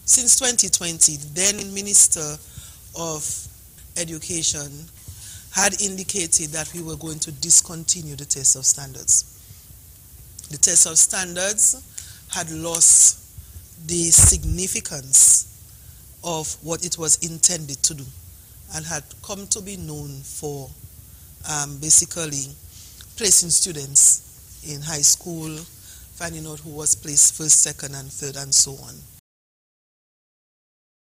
since 2020, then Minister of Education had indicated that we were going to discontinue the test of standards. The test of standards had lost the significance of what it was intended to do and had come to be known for basically placing students in high school, finding out who was placed first, second, and third, and so on.